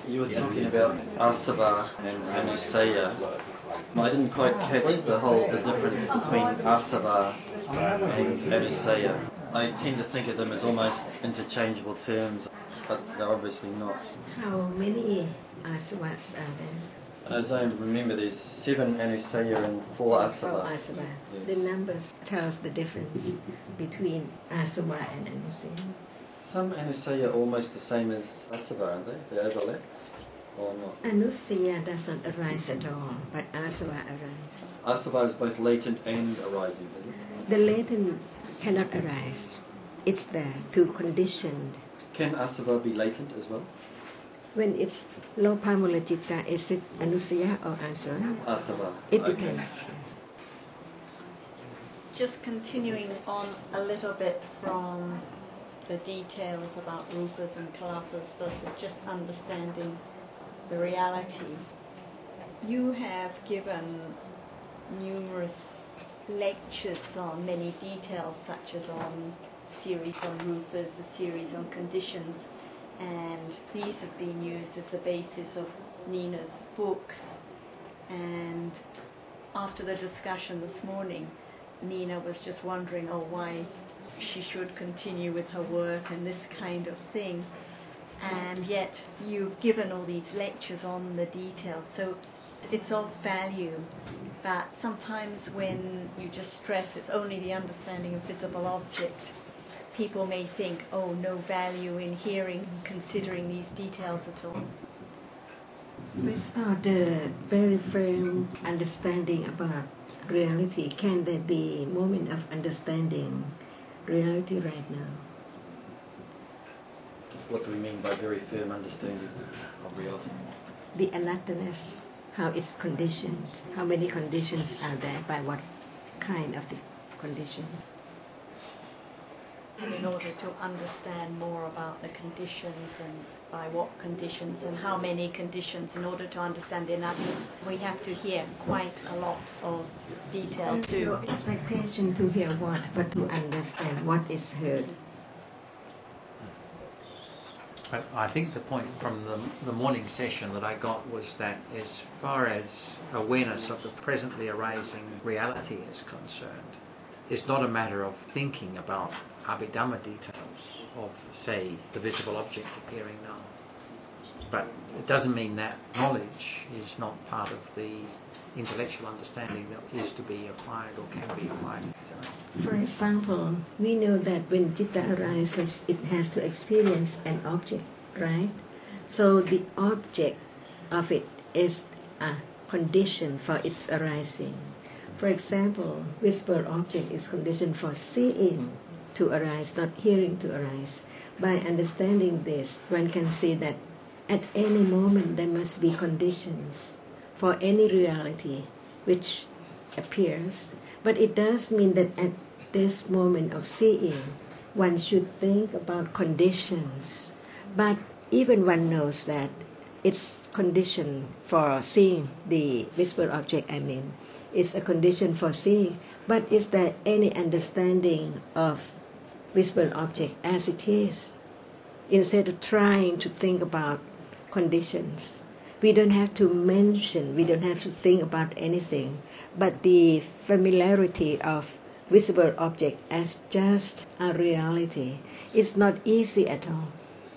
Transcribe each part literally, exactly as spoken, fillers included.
You were talking about Asava and Anusaya. I didn't quite catch the whole the difference between Asava and Anusaya. I tend to think of them as almost interchangeable terms, but they're obviously not. How many asavas are there? As I remember, there's seven Anusaya and four Asava. Four asava. Yes. The numbers tells the difference between asava and anusaya. Some Anusaya are almost the same as Asava, aren't they? They overlap, or not? Anusaya does not arise at all, but asava arises. Asava is both latent and arising, is it? The latent cannot arise. It's there to condition. Can Asava be latent as well? When it's lopamula citta, is it anusaya or asava? Asava. It Okay. depends. Just continuing on a little bit from the details about rupas and kalapas versus just understanding the reality. You have given numerous lectures on many details, such as on series on rupas, a series on conditions, and these have been used as the basis of Nina's books. And after the discussion this morning, Nina was just wondering, oh, why she should continue with her work and this kind of thing. And yet you've given all these lectures on the details, so it's of value. But sometimes when you just stress it's only the understanding of visible object, people may think, oh, no value in hearing and considering these details at all. Without the very firm understanding about reality, can there be a moment of understanding reality right now? What do we mean by very firm understanding of reality? The anatthaness, how it's conditioned, how many conditions are there, by what kind of the condition? And in order to understand more about the conditions and by what conditions and how many conditions, in order to understand the anatthanas, we have to hear quite a lot of detail too. Your expectation to hear what, but to understand what is heard. I, I think the point from the, the morning session that I got was that as far as awareness of the presently arising reality is concerned, it's not a matter of thinking about Abhidhamma details of, say, the visible object appearing now. But it doesn't mean that knowledge is not part of the intellectual understanding that is to be acquired or can be acquired. For example, we know that when citta arises, it has to experience an object, right? So the object of it is a condition for its arising. For example, visible object is conditioned for seeing to arise, not hearing to arise. By understanding this, one can see that at any moment there must be conditions for any reality which appears. But it does mean that at this moment of seeing, one should think about conditions. But even one knows that it's condition for seeing the visible object, I mean, it's a condition for seeing. But is there any understanding of visible object as it is? Instead of trying to think about conditions, we don't have to mention, we don't have to think about anything, but the familiarity of visible object as just a reality is not easy at all.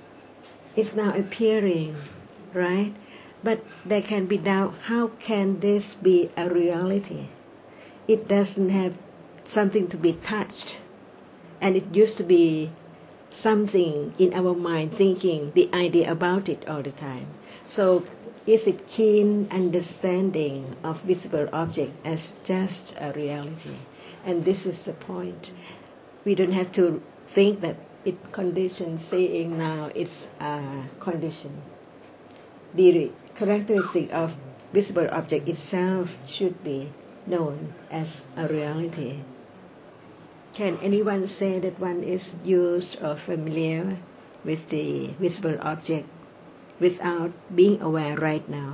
It's now appearing, right? But there can be doubt, how can this be a reality? It doesn't have something to be touched, and it used to be something in our mind, thinking the idea about it all the time. So is it keen understanding of visible object as just a reality? And this is the point. We don't have to think that it conditions seeing now, it's a condition. The characteristic of visible object itself should be known as a reality. Can anyone say that one is used or familiar with the visible object without being aware right now?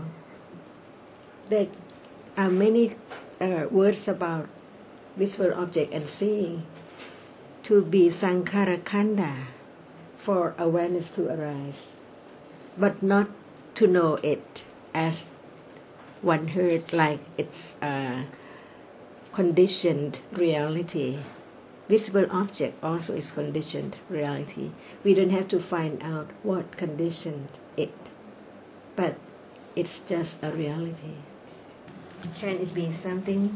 There are many uh, words about visible object and seeing to be sankhara khanda, for awareness to arise, but not to know it as one heard, like it's a conditioned reality. Visible object also is conditioned reality. We don't have to find out what conditioned it, but it's just a reality. Can it be something?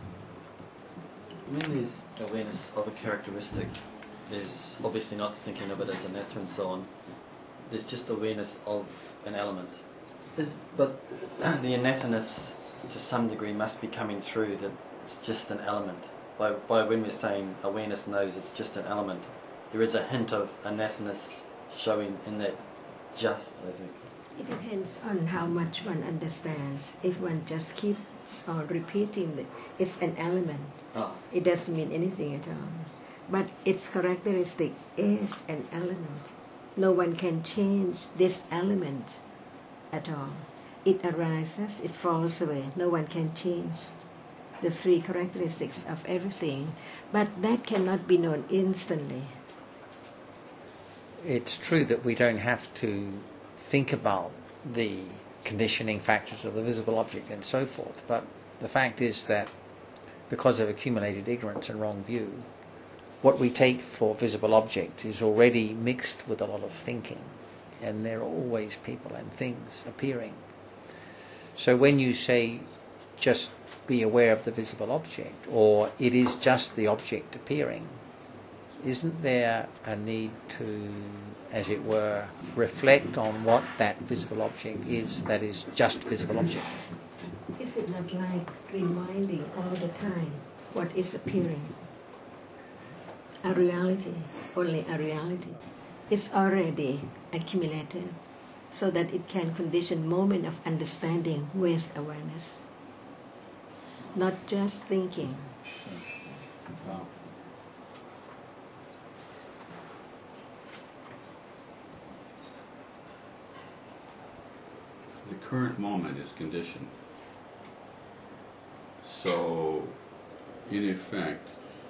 When there's awareness of a characteristic, there's obviously not thinking of it as a matter and so on. There's just awareness of an element. There's, but the innatedness to some degree must be coming through that it's just an element. By, by when we're saying awareness knows it's just an element, there is a hint of innatedness showing in that just, I think. It depends on how much one understands. If one just keeps on repeating that it's an element, Oh. it doesn't mean anything at all. But its characteristic is an element. No one can change this element at all. It arises, it falls away. No one can change the three characteristics of everything. But that cannot be known instantly. It's true that we don't have to think about the conditioning factors of the visible object and so forth, but the fact is that because of accumulated ignorance and wrong view, what we take for visible object is already mixed with a lot of thinking, and there are always people and things appearing. So when you say just be aware of the visible object, or it is just the object appearing, isn't there a need to, as it were, reflect on what that visible object is that is just visible object? Is it not like reminding all the time what is appearing? A reality, only a reality, is already accumulated so that it can condition moment of understanding with awareness, not just thinking. The current moment is conditioned. So, in effect,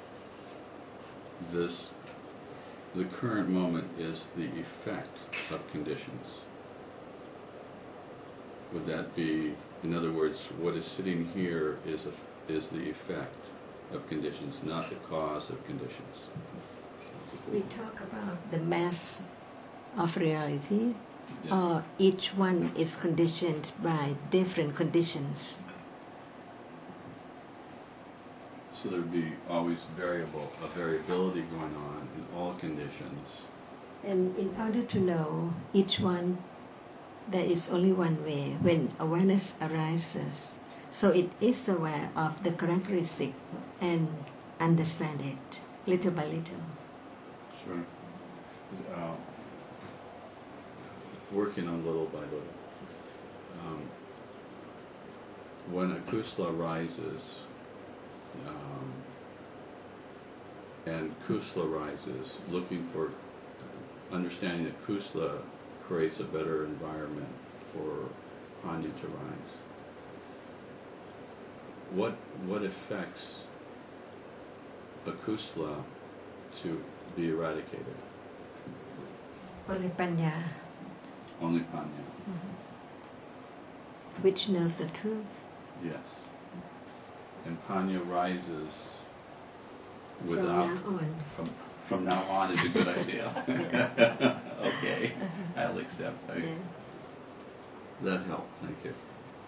this, the current moment is the effect of conditions. Would that be, in other words, what is sitting here is a, is the effect of conditions, not the cause of conditions? We talk about the mass of reality. Yes. Uh, each one is conditioned by different conditions. So there would be always variable, a variability going on in all conditions. And in order to know each one, there is only one way, when awareness arises. So it is aware of the characteristic and understand it little by little. Sure. Uh, working on little by little. Um, when a kusala rises, um, and kusala rises, looking for understanding that kusala creates a better environment for panya to rise. What what affects a kusala to be eradicated? Only panya, Only panya. which knows the truth. Yes. And panya rises From without. now on. From from now on is a good idea. Okay, I'll accept. I, Yeah. That helps. Thank you.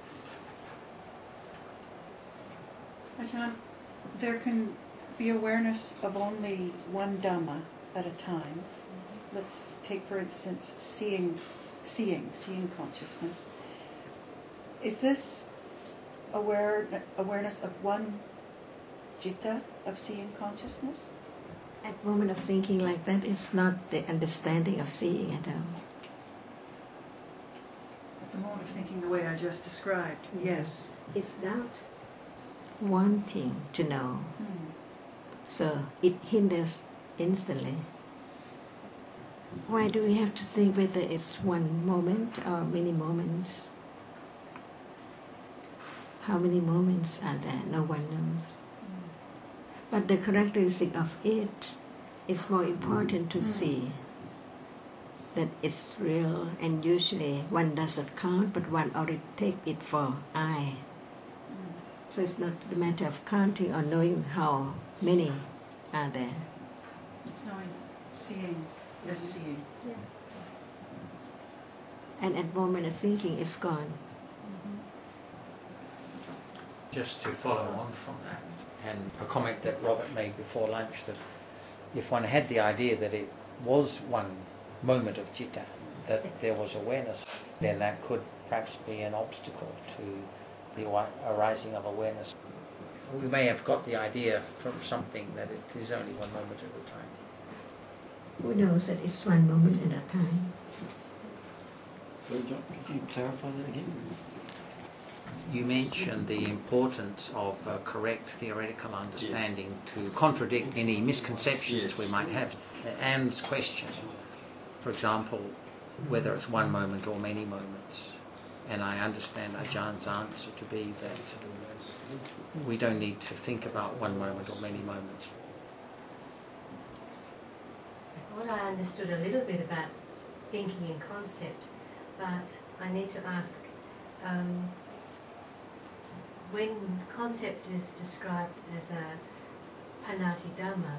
Ajahn, there can be awareness of only one Dhamma at a time. Let's take, for instance, seeing, seeing, seeing consciousness. Is this aware, awareness of one citta of seeing consciousness? At moment of thinking like that, it's not the understanding of seeing at all. At the moment of thinking the way I just described, yes. It's doubt. Wanting to know. Hmm. So it hinders instantly. Why do we have to think whether it's one moment or many moments? How many moments are there? No one knows. But the characteristic of it is more important to see that it's real, and usually one doesn't count, but one already take it for I. So it's not a matter of counting or knowing how many are there. It's knowing, seeing, is seeing. Yeah. And at moment of thinking, it's gone. Just to follow on from that, and a comment that Robert made before lunch, that if one had the idea that it was one moment of citta, that there was awareness, then that could perhaps be an obstacle to the arising of awareness. We may have got the idea from something that it is only one moment at a time. Who knows that it's one moment at a time? So, John, could you clarify that again? You mentioned the importance of uh, correct theoretical understanding yes. to contradict any misconceptions yes. we might have. Anne's question, for example, whether it's one moment or many moments, and I understand Ajahn answer to be that we don't need to think about one moment or many moments. Well, I understood a little bit about thinking in concept, but I need to ask, um, when concept is described as a panati dhamma,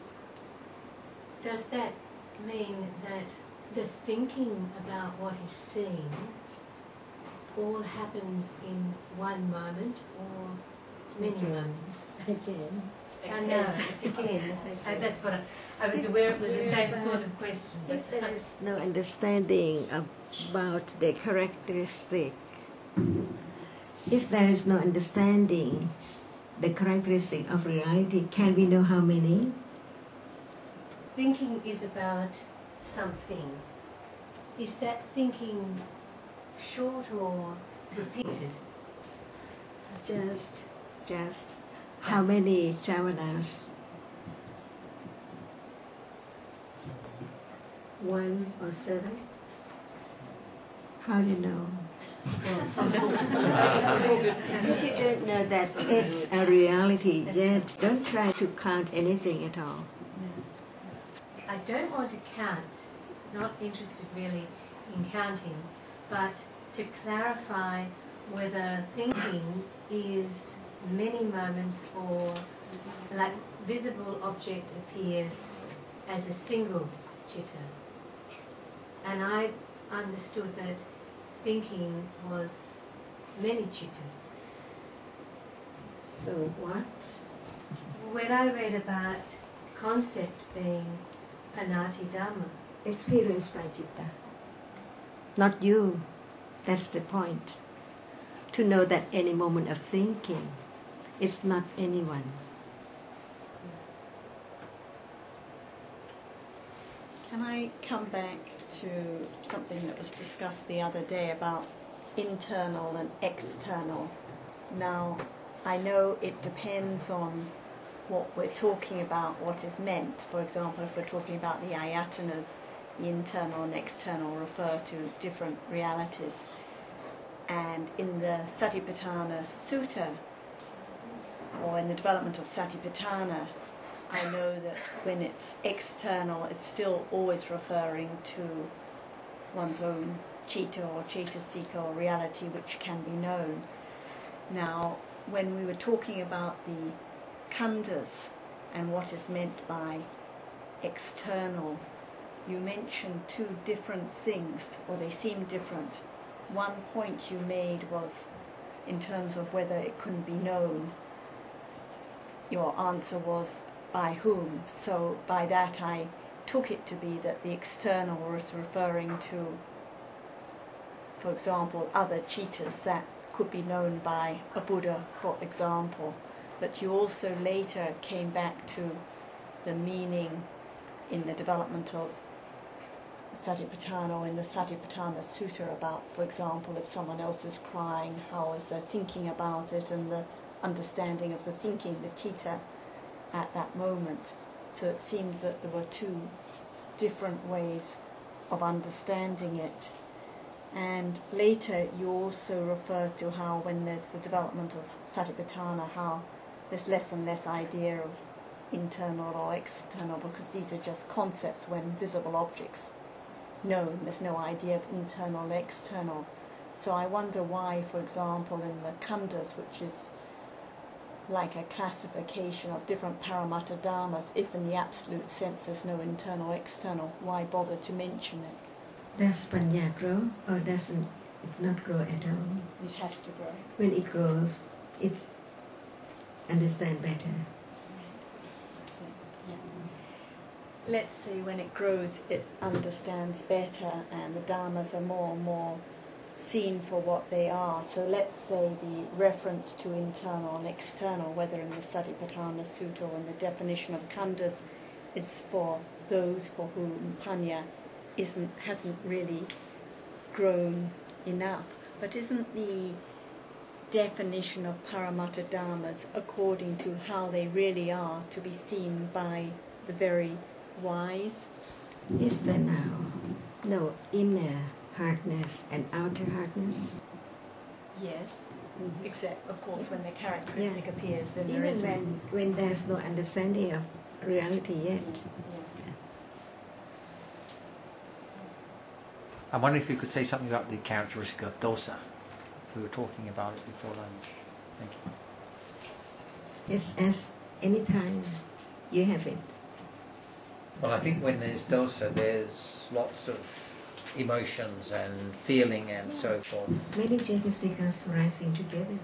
does that mean that the thinking about what is seen all happens in one moment or many Again. moments? Again. I know, it's again. I, that's what I, I was aware it was the same sort of question. But If there is no understanding about the characteristic, if there is no understanding the characteristic of reality, can we know how many? Thinking is about something. Is that thinking short or repeated? Just, just how many jhavanas? One or seven? How do you know? If you don't know that it's a reality yet, don't try to count anything at all. I don't want to count, not interested really in counting, but to clarify whether thinking is many moments or like visible object appears as a single citta. And I understood that thinking was many cittas. So what? When I read about concept being panati dhamma, Experienced by citta. Not you. That's the point. To know that any moment of thinking is not anyone. Can I come back to something that was discussed the other day about internal and external? Now, I know it depends on what we're talking about, what is meant. For example, if we're talking about the ayatanas, the internal and external refer to different realities. And in the Satipatthana Sutta, or in the development of Satipatthana, I know that when it's external, it's still always referring to one's own citta or cetasika or reality which can be known. Now, when we were talking about the khandhas and what is meant by external, you mentioned two different things, or they seem different. One point you made was in terms of whether it couldn't be known. Your answer was by whom. So by that I took it to be that the external was referring to, for example, other cittas that could be known by a Buddha, for example. But you also later came back to the meaning in the development of Satipatthana, or in the Satipatthana Sutta, about, for example, if someone else is crying, how is their thinking about it, and the understanding of the thinking, the citta, at that moment. So it seemed that there were two different ways of understanding it. And later you also referred to how when there's the development of Satipatthana, how there's less and less idea of internal or external, because these are just concepts when visible objects known. There's no idea of internal or external. So I wonder why, for example, in the khandhas, which is like a classification of different paramattha dharmas, if in the absolute sense there's no internal or external, why bother to mention it? Does panya grow or doesn't it not grow at all? It has to grow. When it grows, it understands better. So, yeah. Let's say when it grows, it understands better, and the dharmas are more and more seen for what they are. So let's say the reference to internal and external, whether in the Satipatthana Sutta or in the definition of khandhas, is for those for whom panya isn't hasn't really grown enough. But isn't the definition of paramattha dharmas according to how they really are to be seen by the very wise? Is there now no inner hardness and outer hardness? Yes, Mhm. except of course when the characteristic Yeah. appears, then there Even is when, when there's no understanding of reality yet. Yes. I wonder if you could say something about the characteristic of dosa. We were talking about it before lunch. Thank you. It's as any time you have it. Well, I think when there's dosa, there's lots of emotions and feeling and so forth. Many Jatasikas rising together.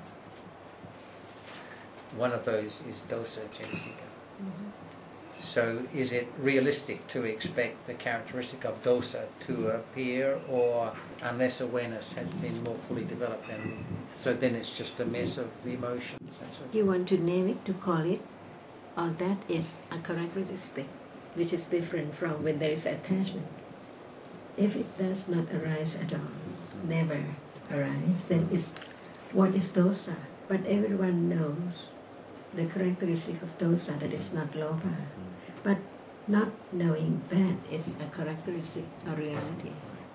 One of those is dosa cetasika. So is it realistic to expect the characteristic of dosa to appear, or unless awareness has been more fully developed, and so then it's just a mess of the emotions and so forth? You want to name it, to call it, or that is a characteristic, which is different from when there is attachment. If it does not arise at all, never arise, then it's what is dosa. But everyone knows the characteristic of dosa, that is not lopa. But not knowing that is a characteristic or reality.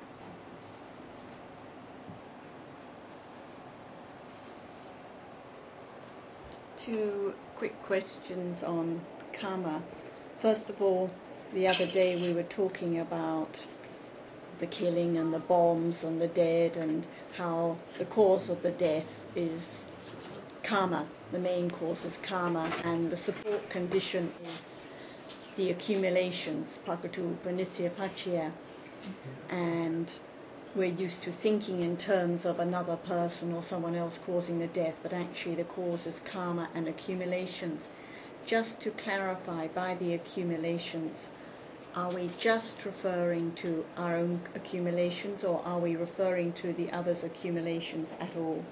Two quick questions on karma. First of all, the other day we were talking about the killing and the bombs and the dead, and how the cause of the death is karma. The main cause is karma, and the support condition is the accumulations, pakatu pranisya pachya. And we're used to thinking in terms of another person or someone else causing the death, but actually the cause is karma and accumulations. Just to clarify, by the accumulations, are we just referring to our own accumulations, or are we referring to the others' accumulations at all?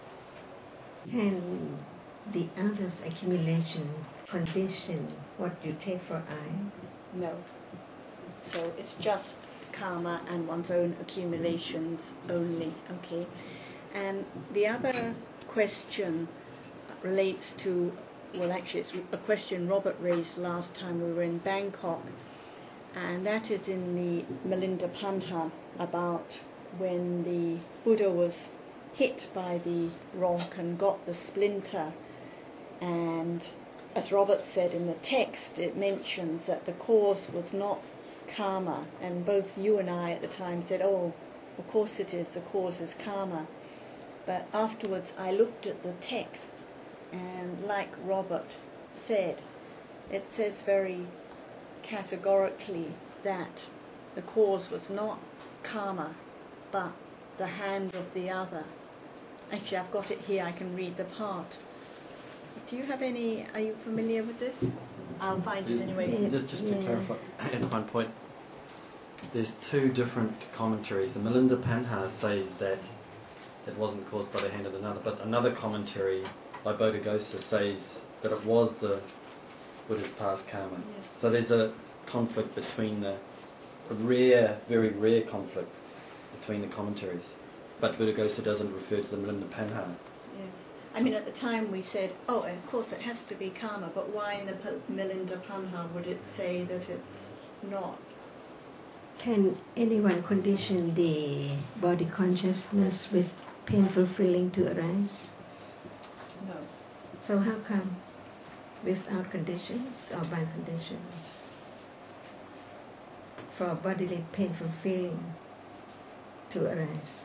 Can the other's accumulation condition what you take for I? No. So it's just karma and one's own accumulations only, okay? And the other question relates to, well actually it's a question Robert raised last time we were in Bangkok, and that is in the Milinda Panha, about when the Buddha was hit by the rock and got the splinter. And as Robert said in the text, it mentions that the cause was not karma, and both you and I at the time said, oh, of course it is, the cause is karma. But afterwards I looked at the text, and like Robert said, it says very categorically that the cause was not karma, but the hand of the other. Actually, I've got it here, I can read the part. Do you have any, are you familiar with this? I'll find it Just, anyway. just, just to Yeah. clarify at one point, there's two different commentaries. The Milinda Panha says that it wasn't caused by the hand of another, but another commentary by Bodhisattva says that it was the Buddha's past karma. Yes. So there's a conflict between the, a rare, very rare conflict between the commentaries. But Buddha-Gosa doesn't refer to the Milinda Panha. Yes. I mean, at the time we said, oh, of course it has to be karma, but why in the P- Milinda Panha would it say that it's not? Can anyone condition the body consciousness with painful feeling to arise? No. So how come? Without conditions or by conditions? for bodily painful feeling to arise?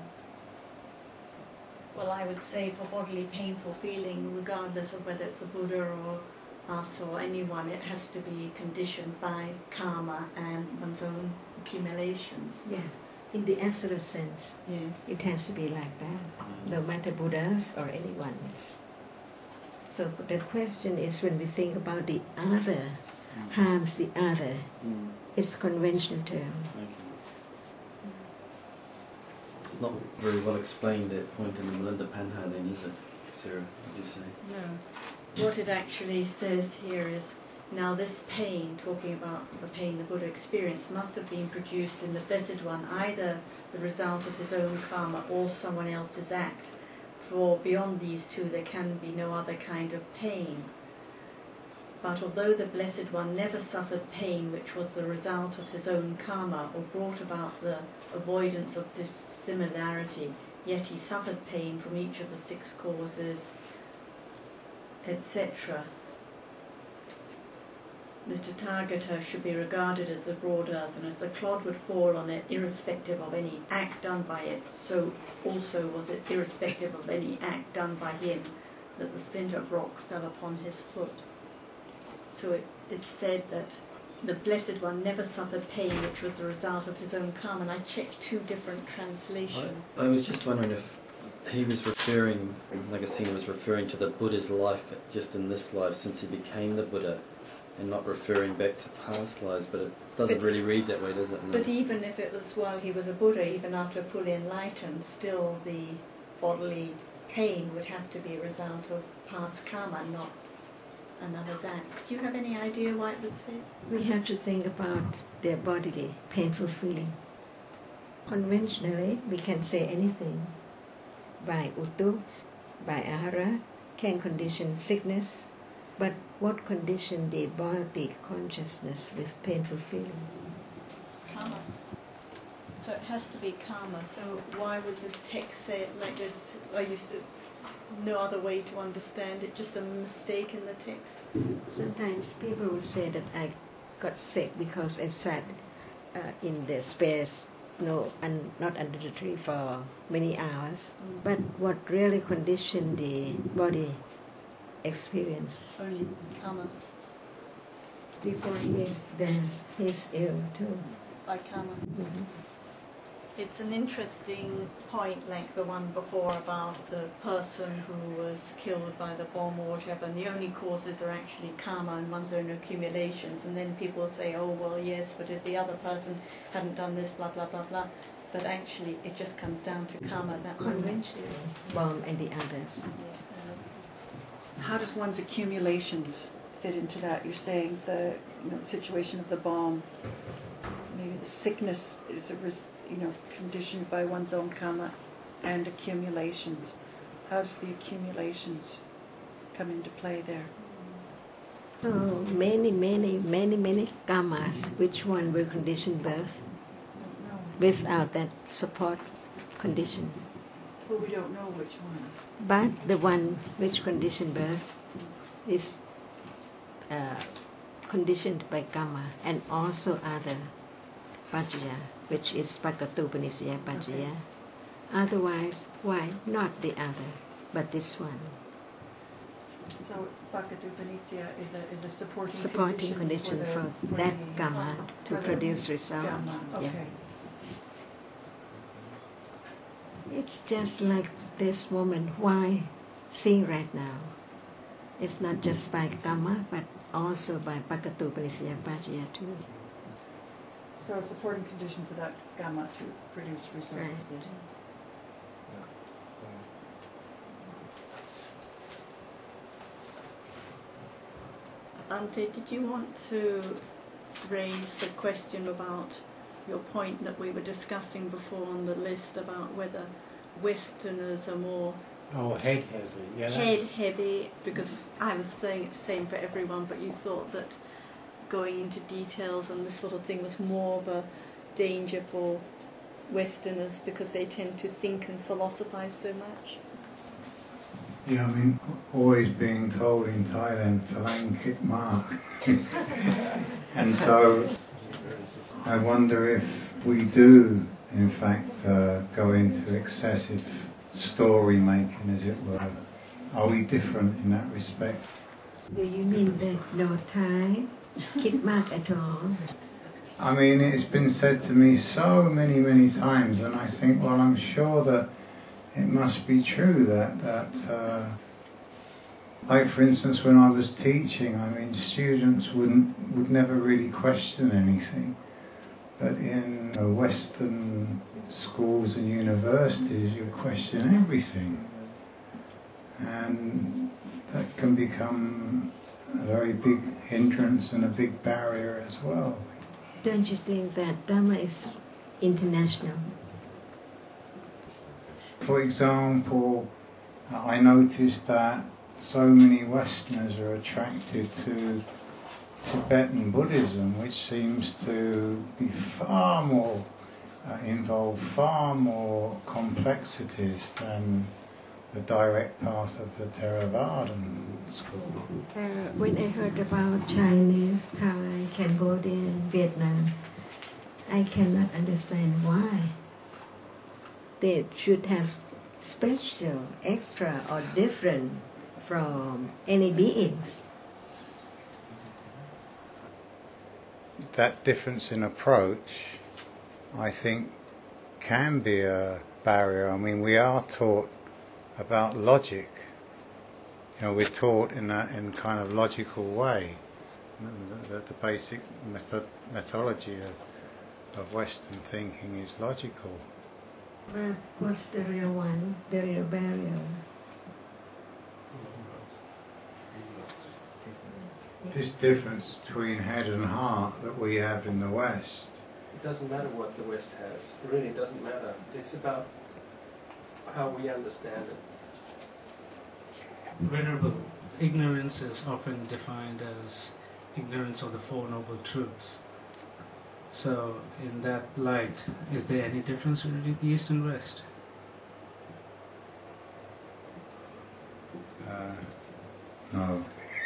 Well, I would say for bodily painful feeling, regardless of whether it's a Buddha or us or anyone, it has to be conditioned by karma and one's own accumulations. Yeah, in the absolute sense, Yeah. it has to be like that, no matter Buddhas or anyone else. So the question is, when we think about the other, harms the other, Mm. it's conventional term. Okay. It's not very well explained, that point in the Melinda Panha then, is it, Sarah, would you say? No. What it actually says here is, now this pain, talking about the pain the Buddha experienced, must have been produced in the Blessed One, either the result of his own karma or someone else's act. For beyond these two there can be no other kind of pain. But although the Blessed One never suffered pain which was the result of his own karma or brought about the avoidance of dissimilarity, yet he suffered pain from each of the six causes, et cetera. The Tathagata should be regarded as the broad earth, and as the clod would fall on it irrespective of any act done by it, so also was it irrespective of any act done by him that the splinter of rock fell upon his foot. So it, it said that the Blessed One never suffered pain which was the result of his own karma, and I checked two different translations. I, I was just wondering if he was referring, Nagasena was referring to the Buddha's life just in this life since he became the Buddha, and not referring back to past lives, but it doesn't But- really read that way, does it? No. But even if it was while he was a Buddha, even after fully enlightened, still the bodily pain would have to be a result of past karma, not another's act. Do you have any idea why it would say? We have to think about their bodily painful feeling. Conventionally, we can say anything. By Uttu, by Ahara, can condition sickness, but what condition the body consciousness with painful feeling? Karma. So it has to be karma. So why would this text say it like this? Are you s- no other way to understand it? Just a mistake in the text? Sometimes people will say that I got sick because I sat uh, in the space, no, un, not under the tree for many hours. Mm. But what really conditioned the body experience? Only karma. Before he is there's he's ill too. By karma. Mhm. It's an interesting point, like the one before about the person who was killed by the bomb or whatever, and the only causes are actually karma and one's own accumulations. And then people say, oh, well, yes, but if the other person hadn't done this, blah, blah, blah, blah. But actually, it just comes down to karma. That Conventional bomb and the others. How does one's accumulations fit into that? You're saying the you know, situation of the bomb, maybe the sickness is a res, you know conditioned by one's own karma and accumulations. How does the accumulations come into play there? So many, many, many, many karmas. Which one will condition birth without that support condition? Well, we don't know which one. But the one which condition birth is uh, conditioned by karma and also other pajaya, which is Pakatupanisya pajaya. Okay. Otherwise, why not the other, but this one? So Bhakti-Upanitya is a is a supporting Supporting condition, condition for, for the, that the karma to for the produce result. karma. Okay. Yeah. It's just like this woman, why seeing right now? It's not just by karma, but also by Pakatupanisya pajaya too. So a supporting condition for that gamma to produce results. Right. Yes. Ante, did you want to raise the question about your point that we were discussing before on the list about whether Westerners are more Oh, head heavy, yeah. that- head heavy? Because I was saying it's the same for everyone, but you thought that going into details and this sort of thing was more of a danger for Westerners because they tend to think and philosophize so much. Yeah, I mean, always being told in Thailand, Phalang Kit Mark. And so I wonder if we do, in fact, uh, go into excessive story making, as it were. Are we different in that respect? Do you mean that no time, คิดมาก at all? I mean, it's been said to me so many, many times, and I think, well, I'm sure that it must be true that, that uh, like for instance, when I was teaching, I mean, students wouldn't, would never really question anything. But in uh, Western schools and universities, you question everything. And that can become a very big hindrance and a big barrier as well. Don't you think that Dhamma is international? For example, I noticed that so many Westerners are attracted to Tibetan Buddhism, which seems to be far more, uh, involve far more complexities than the direct path of the Theravadan school. Uh, when I heard about Chinese, Thai, Cambodian, Vietnam, I cannot understand why they should have special, extra, or different from any beings. That difference in approach, I think, can be a barrier. I mean, we are taught about logic. You know, we're taught in a in kind of logical way. The, the basic method, methodology of, of Western thinking is logical. But what's the real one, the real barrier? This difference between head and heart that we have in the West. It doesn't matter what the West has. It really doesn't matter. It's about how we understand it. Venerable, ignorance is often defined as ignorance of the Four Noble Truths. So, in that light, is there any difference between East and West? Uh, no.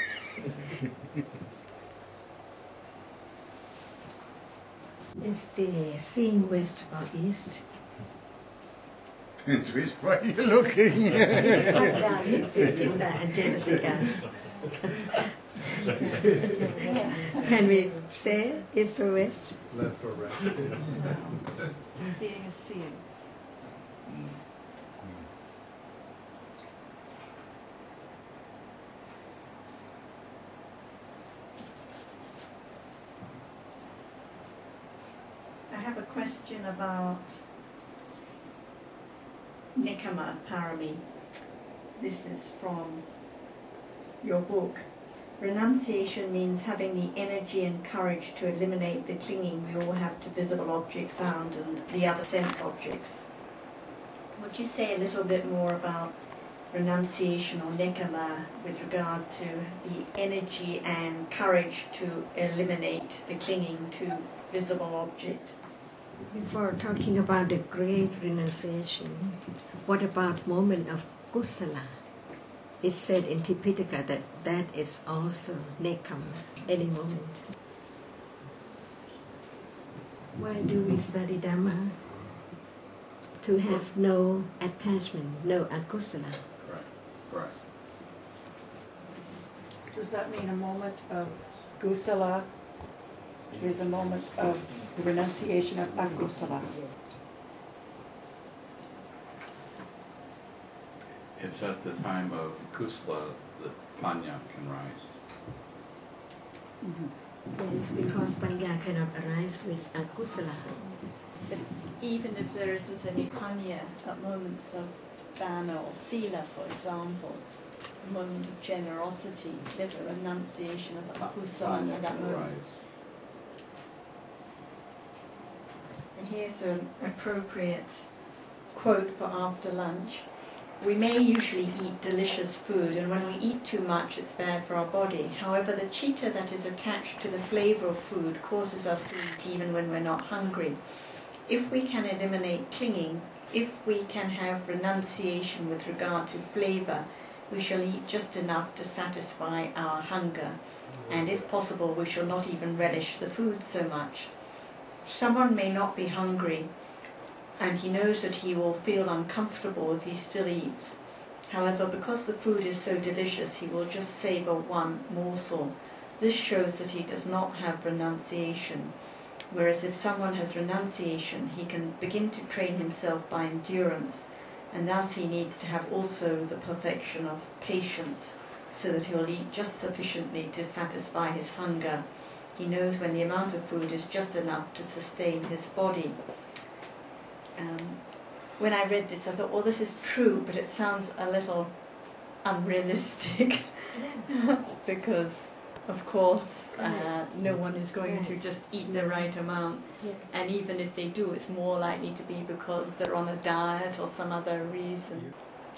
Is the seeing West or East? Depends which way you're looking. Can we say East or West? Left or right. Seeing is seeing. I have a question about Nikama Parami. This is from your book. Renunciation means having the energy and courage to eliminate the clinging we all have to visible objects, sound, and the other sense objects. Would you say a little bit more about renunciation or nekama with regard to the energy and courage to eliminate the clinging to visible object? Before talking about the great renunciation, what about moment of kusala? It's said in Tipitaka that that is also nekama, any moment. Why do we study Dhamma? To have no attachment, no akusala. Correct. Correct. Does that mean a moment of kusala is a moment of the renunciation of akusala? It's at the time of kusala that panya can rise. Mm-hmm. Yes, because panya cannot arise with akusala. But even if there isn't any panya at moments of dana or sila, for example, a moment of generosity, there's a renunciation of akusala at that moment. Rise. And here's an appropriate quote for after lunch. We may usually eat delicious food, and when we eat too much, it's bad for our body. However, the chitta that is attached to the flavor of food causes us to eat even when we're not hungry. If we can eliminate clinging, if we can have renunciation with regard to flavor, we shall eat just enough to satisfy our hunger. And if possible, we shall not even relish the food so much. someone may not be hungry, and he knows that he will feel uncomfortable if he still eats. However, because the food is so delicious, he will just savor one morsel. This shows that he does not have renunciation. Whereas if someone has renunciation, he can begin to train himself by endurance, and thus he needs to have also the perfection of patience, so that he'll eat just sufficiently to satisfy his hunger. He knows when the amount of food is just enough to sustain his body. Um, when I read this, I thought, well, this is true, but it sounds a little unrealistic because, of course, uh, no one is going to just eat the right amount. And even if they do, it's more likely to be because they're on a diet or some other reason.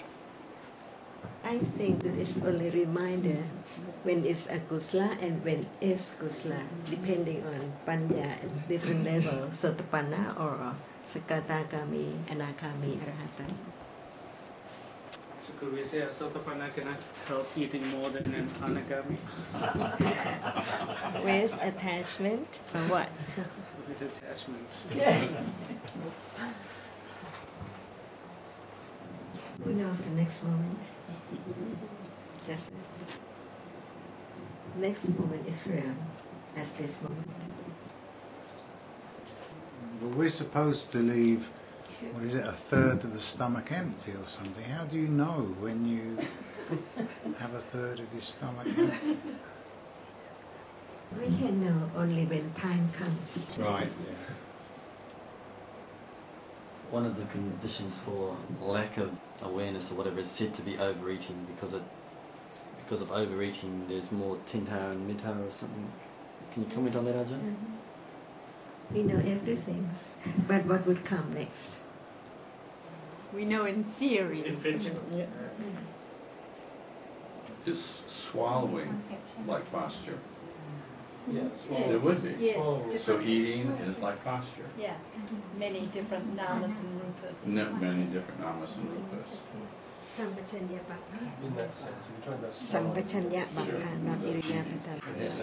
I think that it's only a reminder when it's a kusla and when it's kusla, depending on panya at different levels, sotapanna or sakatagami, anagami, arahata. So could we say a sotapanna cannot help eating more than an anagami? With attachment or what? With attachment. Who knows the next moment? Just next moment is real as this moment. But we're supposed to leave, what is it, a third of the stomach empty or something. How do you know when you have a third of your stomach empty? We can know only when time comes. Right, yeah. One of the conditions for lack of awareness or whatever is said to be overeating, because it because of overeating there's more tinta and mita or something. Can you comment on that, Ajahn? Mm-hmm. We know everything, but what would come next? We know in theory. In principle. Yeah. Is swallowing like posture? Yes. Yes. There was it. Yes. Swallow. So different- eating is like posture. Yeah. Many different namas and rupas. Ne- Many different namas and rupas. Sampachanya Bhakti. In that sense, if you're talking about swallowing. Sampachanya Bhakti, not Iriyapada. Yes.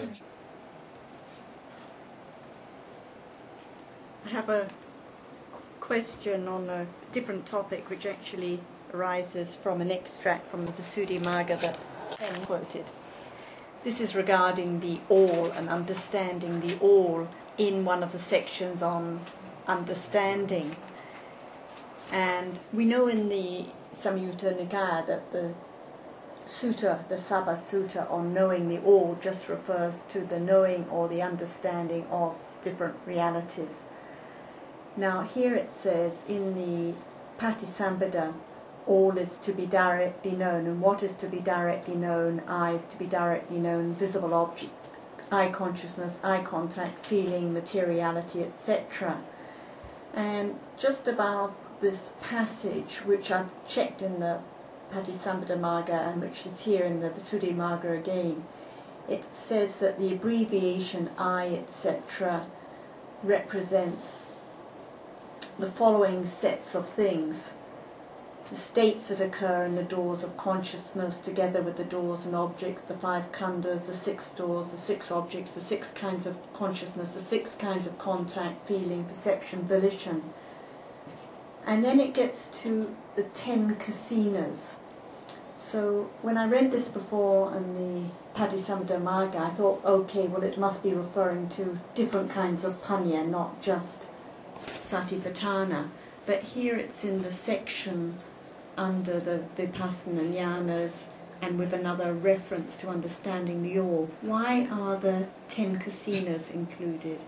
I have a question on a different topic which actually arises from an extract from the Visuddhimagga that Ken quoted. This is regarding the all and understanding the all in one of the sections on understanding. And we know in the Samyutta Nikaya that the sutta, the Sabha Sutta on knowing the all just refers to the knowing or the understanding of different realities. Now here it says in the Patisambhada, all is to be directly known, and what is to be directly known? I is to be directly known, visible object, eye consciousness, eye contact, feeling, materiality, et cetera. And just above this passage, which I've checked in the Patisambhada Magga and which is here in the Visuddhimagga again, it says that the abbreviation I, et cetera represents the following sets of things. The states that occur in the doors of consciousness, together with the doors and objects, the five khandhas, the six doors, the six objects, the six kinds of consciousness, the six kinds of contact, feeling, perception, volition. And then it gets to the ten kasinas. So when I read this before in the Patisambhada Magga, I thought, okay, well it must be referring to different kinds of panya, not just satipatthana. But here it's in the section under the Vipassana Jnanas and with another reference to understanding the all. Why are the ten kasinas included?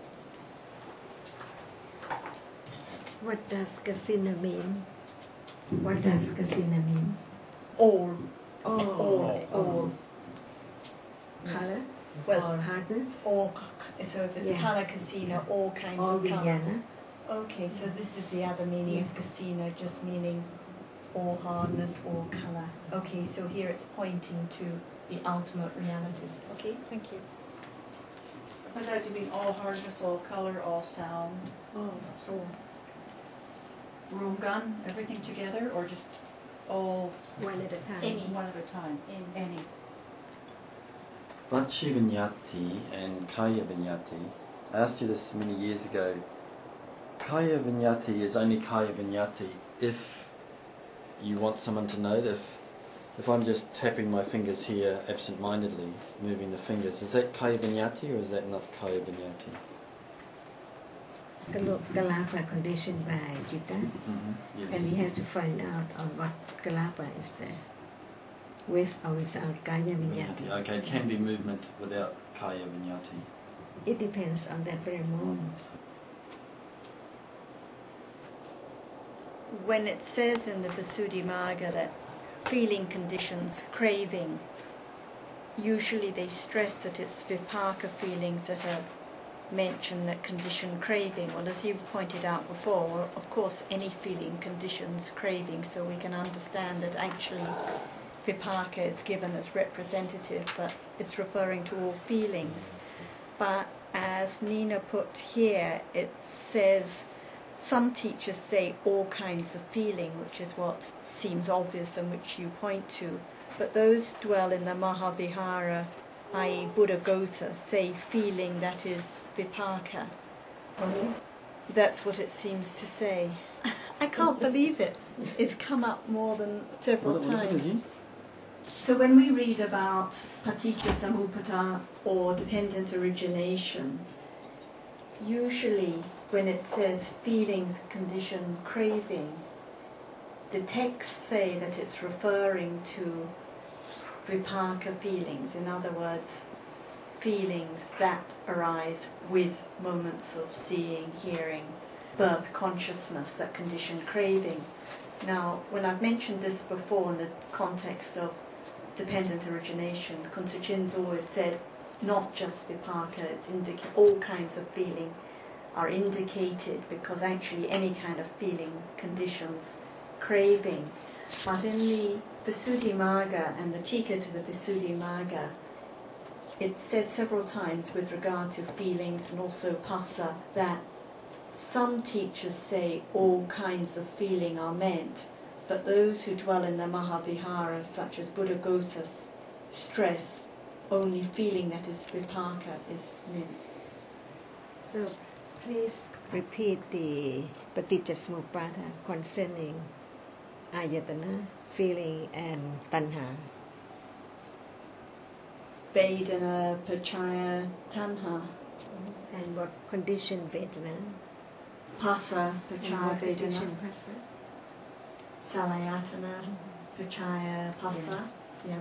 What does kasina mean? What does kasina mean? All. All. All. All. Color? Well, or hardness? All. So if it's Yeah. kala kasina, all kinds All of color. vijnana? Okay, so this is the other meaning of kasina, just meaning all hardness, all colour. Okay, so here it's pointing to the ultimate realities. Okay, thank you. By that you mean all hardness, all color, all sound, Oh, so Rumgan, everything together, or just all one at a time. Any. one at a time? In. Any. Vachi Vinyati and Kaya Vinyati. I asked you this many years ago. Kaya Vinyati is only Kaya Vinyati if you want someone to know. If if I'm just tapping my fingers here absent-mindedly, moving the fingers, is that Kaya Vinyati or is that not Kaya Vinyati? Kalapa conditioned by Citta, Mm-hmm. Yes. and we have to find out on what Kalapa is there, with or without Kaya Vinyati. Okay, it can be movement without Kaya Vinyati. It depends on that very moment. When it says in the Visuddhimagga that feeling conditions, craving, usually they stress that it's vipaka feelings that are mentioned that condition craving. Well, as you've pointed out before, well, of course any feeling conditions craving, so we can understand that actually vipaka is given as representative, but it's referring to all feelings. But as Nina put here, it says some teachers say all kinds of feeling, which is what seems obvious and which you point to. But those dwell in the Mahavihara, that is. Buddhaghosa, say feeling that is vipaka. That's what it seems to say. I can't believe it. It's come up more than several What, what times. is it again? So when we read about paticca samuppada or dependent origination, usually when it says feelings, condition, craving, the texts say that it's referring to vipaka feelings, in other words, feelings that arise with moments of seeing, hearing, birth consciousness, that condition craving. Now, when I've mentioned this before in the context of dependent origination, Kunzu Chin's always said not just vipaka, it's indica- all kinds of feeling are indicated, because actually any kind of feeling conditions craving. But in the Visuddhimagga and the Tika to the Visuddhimagga, it says several times with regard to feelings and also passa that some teachers say all kinds of feeling are meant, but those who dwell in the Mahavihara, such as Buddhaghosa, stress only feeling that is vipaka is meant. So please repeat the Paticcasamuppada concerning ayatana, feeling, and tanha. Vedana, Pachaya, Tanha. And what condition Vedana? Passa, And Pachaya, what Vedana. condition Passa? Salayatana, Pachaya, Passa. Yeah.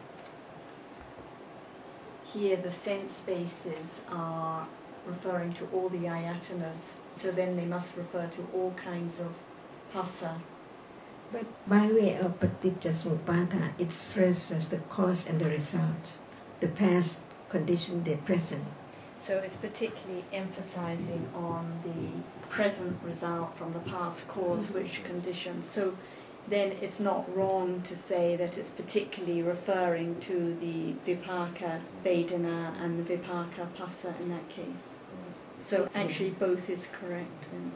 Here the sense spaces are referring to all the ayatanas, so then they must refer to all kinds of passa. But by way of Paticcasamuppada, it stresses the cause and the result, the past condition, the present. So it's particularly emphasizing on the present result from the past cause, which condition. So then it's not wrong to say that it's particularly referring to the vipaka vedana and the vipaka passa in that case. So actually both is correct then.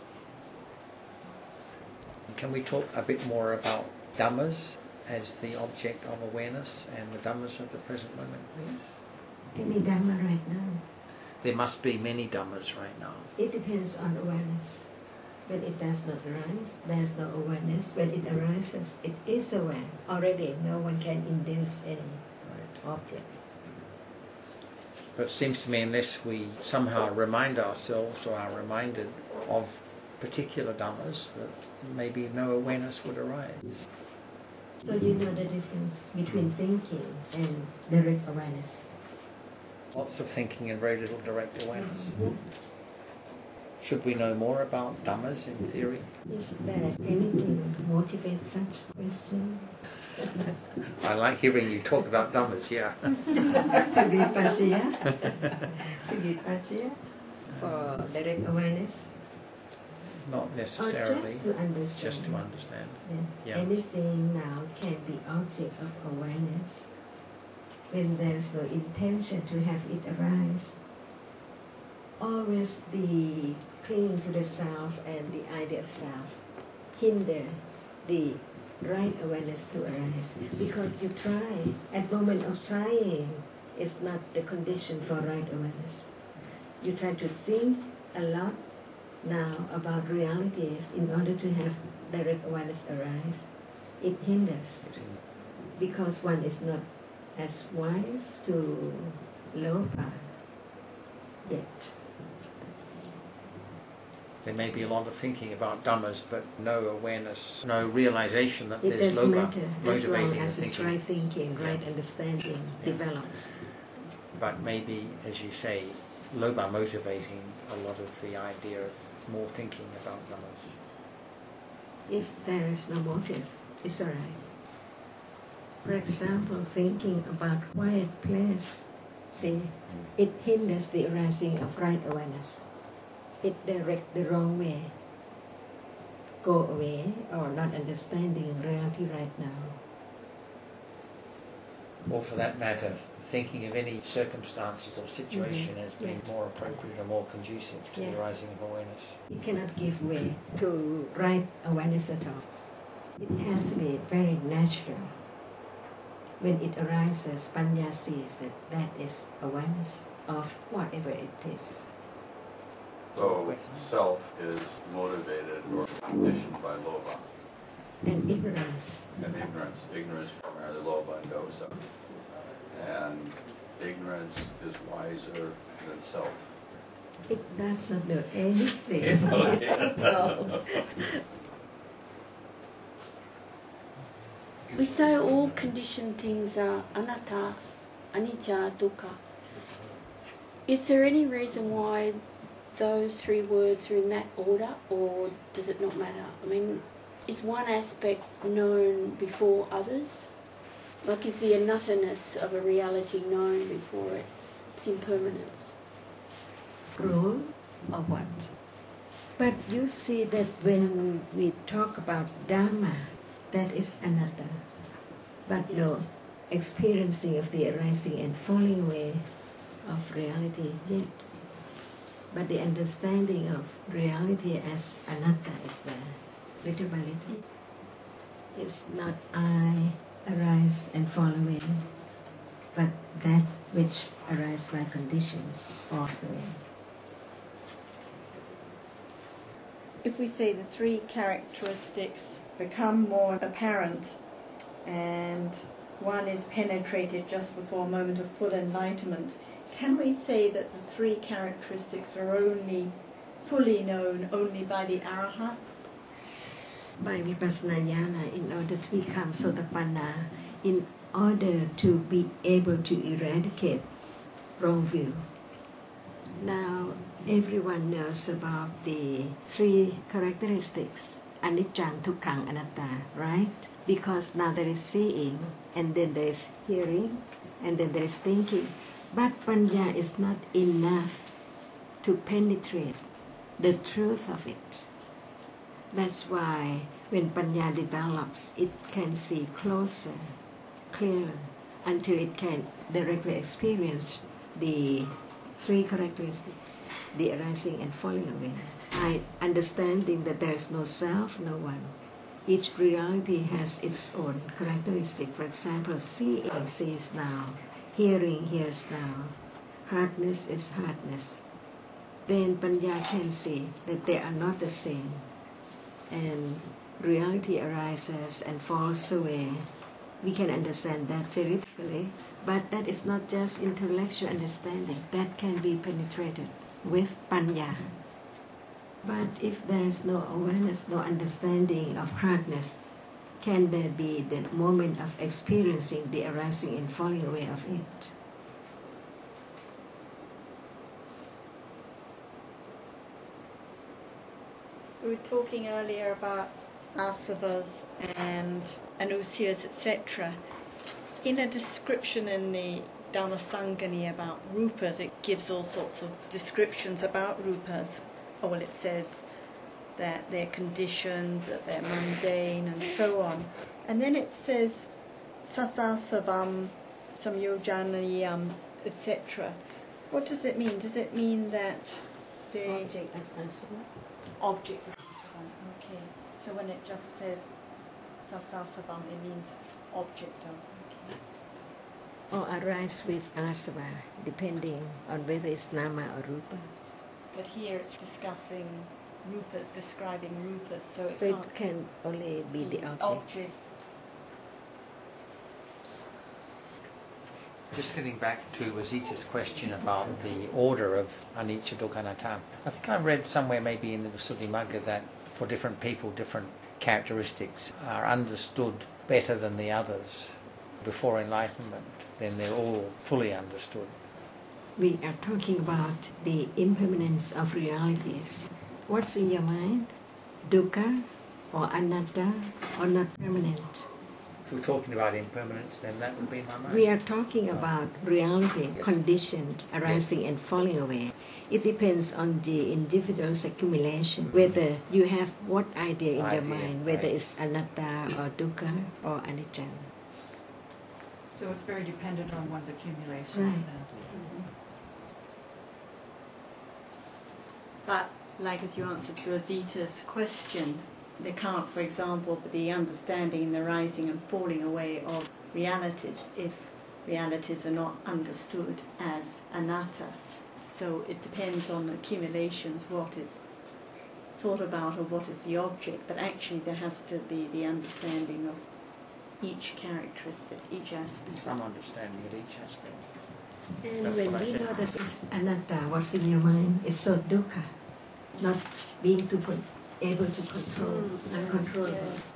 Can we talk a bit more about dhammas as the object of awareness and the dhammas of the present moment, please? Any Dhamma right now? There must be many dhammas right now. It depends on awareness. When it does not arise, there is no awareness. When it arises, it is aware. Already no one can induce any Right. object. But it seems to me unless we somehow remind ourselves or are reminded of particular dhammas, that maybe no awareness would arise. So you know the difference between thinking and direct awareness. Lots of thinking and very little direct awareness. Yeah. Should we know more about dhammas in theory? Is there anything motivate such question? I like hearing you talk about dhammas, yeah. Vipassana? Vipassana? For direct awareness? Not Or necessarily, just to understand? just to understand. Yeah. Yeah. Anything now can be object of awareness when there's no intention to have it arise. Always the clinging to the self and the idea of self hinder the right awareness to arise, because you try. At moment of trying is not the condition for right awareness. You try to think a lot Now, about realities, in order to have direct awareness arise, it hinders because one is not as wise to lopa yet. There may be a lot of thinking about dhammas, but no awareness, no realization that It there's doesn't loba matter as long motivating the as it's thinking. right thinking, right Yeah. understanding Yeah. develops. But maybe, as you say, loba motivating a lot of the idea of more thinking about dhammas. If there is no motive, it's alright. For example, thinking about quiet place, see, it hinders the arising of right awareness. It directs the wrong way, go away, or not understanding reality right now. Or for that matter, thinking of any circumstances or situation Mhm. as being Yeah. more appropriate or more conducive to Yeah. the arising of awareness. It cannot give way to right awareness at all. It has to be very natural. When it arises, Panya sees that that is awareness of whatever it is. So self is motivated or conditioned by loba And ignorance. and ignorance. Ignorance primarily loba and dosa. And ignorance is wiser than self. It doesn't know anything. Okay. It don't know. We say all conditioned things are anatta, anicca, dukkha. Is there any reason why those three words are in that order, or does it not matter? I mean, is one aspect known before others? Like, is the anatta-ness of a reality known before its, its impermanence? Rule or what? But you see that when we talk about Dhamma, that is anatta. But no experiencing of the arising and falling away of reality yet. But the understanding of reality as anatta is there, little by little. It's not I arise and fall away, but that which arises by conditions falls away. If we say the three characteristics become more apparent and one is penetrated just before a moment of full enlightenment, can we say that the three characteristics are only fully known only by the Arahat? By Vipassana Jnana, in order to become Sotapanna, in order to be able to eradicate wrong view. Now, everyone knows about the three characteristics, anicca, dukkha, anatta, right? Because now there is seeing, and then there is hearing, and then there is thinking. But Panya is not enough to penetrate the truth of it. That's why when Panya develops, it can see closer, clearer, until it can directly experience the three characteristics, the arising and falling away. By understanding that there is no self, no one. Each reality has its own characteristic. For example, seeing sees now, hearing hears now, hardness is hardness. Then Panya can see that they are not the same, and reality arises and falls away. We can understand that theoretically, but that is not just intellectual understanding. That can be penetrated with Panya. But if there is no awareness, no understanding of hardness, can there be the moment of experiencing the arising and falling away of it? We were talking earlier about asavas and anusyas, et cetera. In a description in the Dhammasangani about rupas, it gives all sorts of descriptions about rupas. Oh, well, it says that they're conditioned, that they're mundane, and so on. And then it says sasasavam, samyojanayam, et cetera. What does it mean? Does it mean that the Object of asava? object of asavam? Okay. So when it just says sasasavam, it means object of. Or arise with asava, depending on whether it's nama or rupa. But here it's discussing rupas, describing rupas, so it So can't it can only be the object. object. Just getting back to Wasita's question about the order of anicca, dukkha, anatta. I think I read somewhere, maybe in the Visuddhimagga, that for different people, different characteristics are understood better than the others. Before enlightenment, then they're all fully understood. We are talking about the impermanence of realities. What's in your mind? Dukkha or anatta or not permanent? If we're talking about impermanence, then that would be in my mind. We are talking about reality, conditioned, arising and falling away. It depends on the individual's accumulation, whether you have what idea in Idea, your mind, whether right. it's anatta or dukkha or anicca. So it's very dependent on one's accumulations Right. then. But, like as you answered to Azita's question, there can't, for example, be understanding the rising and falling away of realities if realities are not understood as anatta. So it depends on accumulations, what is thought about or what is the object, but actually there has to be the understanding of each characteristic, each aspect. Some understanding of each aspect. And That's when what I we said. know that it's anatta, what's in your mind is so dukkha, not being to con- able to control, uncontrollable. Yes.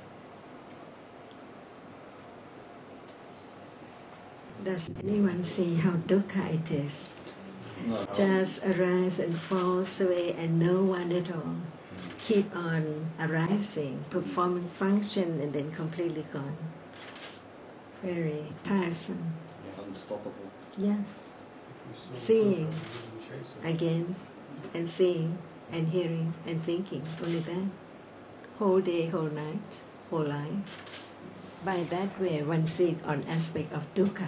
Does anyone see how dukkha it is? No. Just arise and falls away and no one at all. Keep on arising, performing function and then completely gone. Very tiresome. Unstoppable. Yeah. Seeing again and seeing and hearing and thinking, only that. Whole day, whole night, whole life. By that way one sees on aspect of dukkha.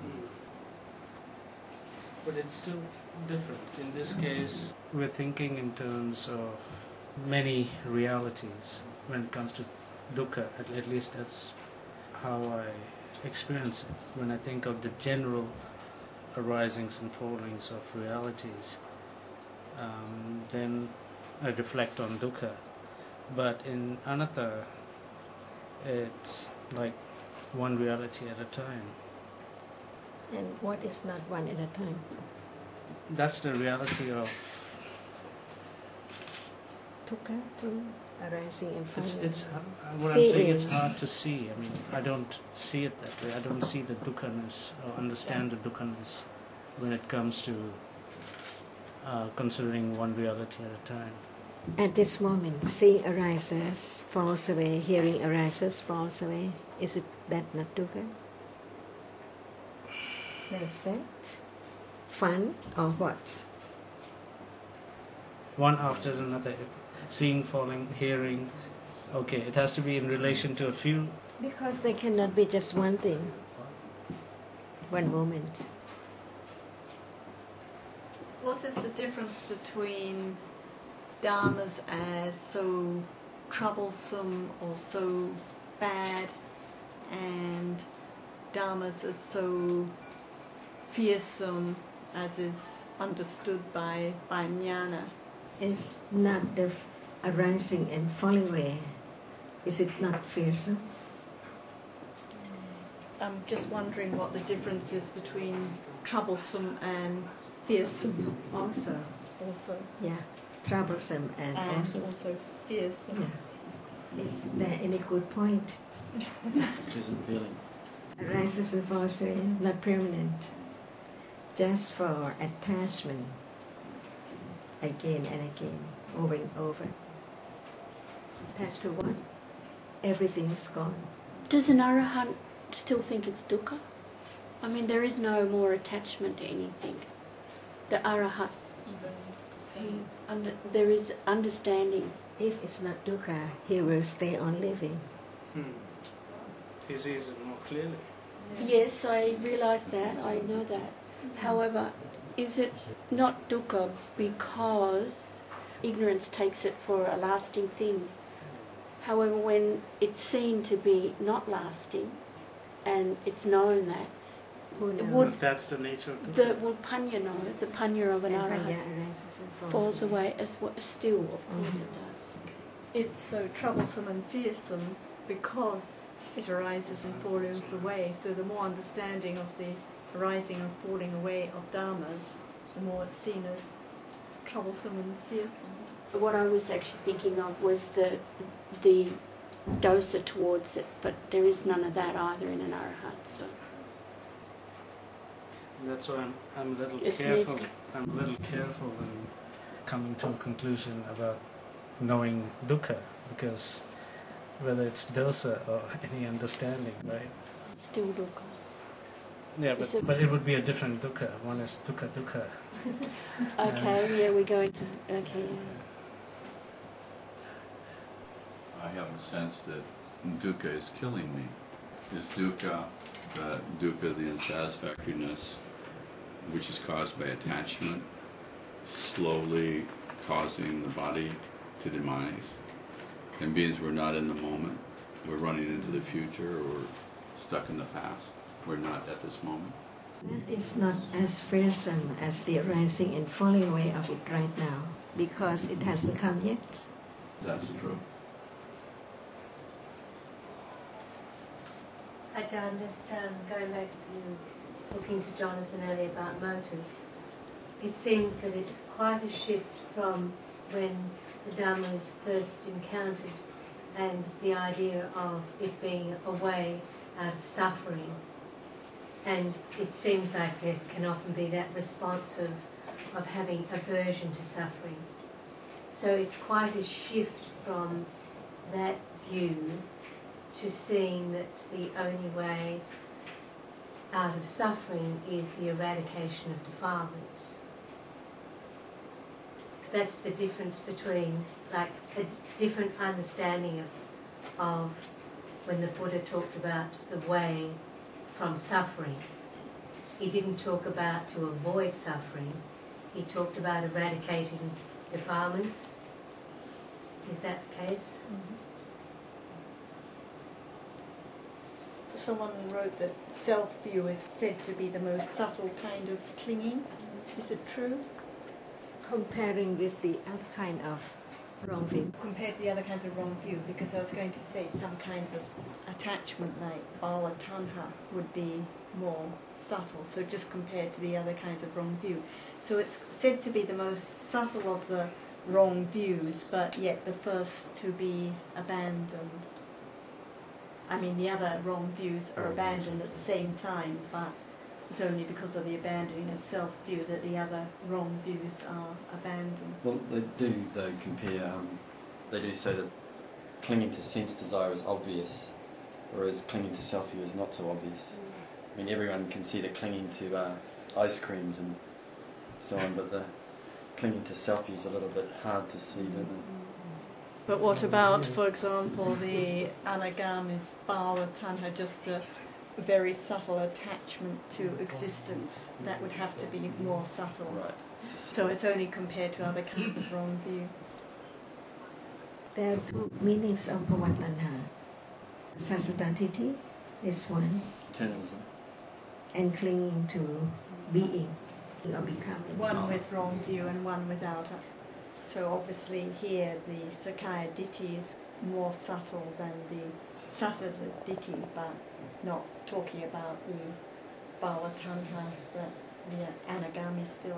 But it's still different. In this case, we're thinking in terms of many realities when it comes to dukkha. At, at least that's how I experience it. When I think of the general arisings and fallings of realities, um, then I reflect on dukkha. But in anatta, it's like one reality at a time. And what is not one at a time? That's the reality of Dukkha too, arising and it's. falling. It's uh, what I'm saying. It's Seeing. hard to see. I mean, I don't see it that way. I don't see the dukkhaness or understand the dukkhaness when it comes to uh, considering one reality at a time. At this moment, seeing arises, falls away, hearing arises, falls away. Is it that not dukkha? That's it. Fun or what? One after another, seeing, falling, hearing. Okay, it has to be in relation to a few. Because there cannot be just one thing, one moment. What is the difference between dharmas as so troublesome or so bad and dharmas as so fearsome as is understood by, by jnana? It's not the f- arising and falling away. Is it not fearsome? I'm just wondering what the difference is between troublesome and fearsome Also, also. yeah, troublesome and, And also, also fearsome. yeah. Is there any good point? Pleasant feeling. Arises and falls away, not permanent. Just for attachment. Again and again, over and over. Attached to what? Everything's gone. Does an arahant still think it's dukkha? I mean, there is no more attachment to anything. The arahant, he under, there is understanding. If it's not dukkha, he will stay on living. Hmm. He sees it more clearly. Yes, I realise that, I know that. However, is it not dukkha because ignorance takes it for a lasting thing? However, when it's seen to be not lasting, and it's known that, Who knows? Would That's the nature of the dukkha. would panya know? The panya of an And arahant panya arises and falls, falls away as well. Still, of course, Mhm. it does. It's so troublesome and fearsome because it arises and falls away. So the more understanding of the arising and falling away of dharmas, the more it's seen as troublesome and fearsome. What I was actually thinking of was the the dosa towards it, but there is none of that either in an arahant. So That's why I'm, I'm a little It careful. needs I'm a little careful when coming to a conclusion about knowing dukkha, because whether it's dosa or any understanding, right? still dukkha. Yeah, Is but, it- but it would be a different dukkha. One is dukkha dukkha. Okay, yeah, we're going to. Okay, yeah. I have a sense that dukkha is killing me. Is dukkha, the dukkha, the unsatisfactoriness, which is caused by attachment, slowly causing the body to demise? And beings we're not in the moment, we're running into the future, or we're stuck in the past. We're not at this moment. It's not as fearsome as the arising and falling away of it right now, because it hasn't come yet. That's true. Ajahn, just um, going back to you talking to Jonathan earlier about motive, it seems that it's quite a shift from when the Dharma is first encountered and the idea of it being a way out of suffering. And it seems like there can often be that response of, of having aversion to suffering. So it's quite a shift from that view to seeing that the only way out of suffering is the eradication of defilements. That's the difference between, like, a different understanding of, of when the Buddha talked about the way from suffering. He didn't talk about to avoid suffering. He talked about eradicating defilements. Is that the case? Mm-hmm. Someone wrote that self-view is said to be the most subtle kind of clinging. Is it true? Comparing with the other kind of wrong view. Compared to the other kinds of wrong view, because I was going to say some kinds of attachment like bhava tanha would be more subtle, so just compared to the other kinds of wrong view. So it's said to be the most subtle of the wrong views, but yet the first to be abandoned. I mean, the other wrong views are abandoned at the same time, but it's only because of the abandoning of self-view that the other wrong views are abandoned. Well, they do, though, compare, um, they do say that clinging to sense desire is obvious, whereas clinging to self-view is not so obvious. I mean, everyone can see that clinging to uh, ice creams and so on, but the clinging to self-view is a little bit hard to see, don't it? But what about, for example, the anagamis, bhava tanha, just a very subtle attachment to existence? That would have to be more subtle. Right. So it's only compared to other kinds of wrong view. There are two meanings of bhavatanha. Sasadatiti is one, Eternalism. and clinging to being or becoming. One with wrong view and one without it. So obviously here the Sakkaya Ditthi is more subtle than the Sasada Ditthi, but not talking about the bhava tanha that the anagami still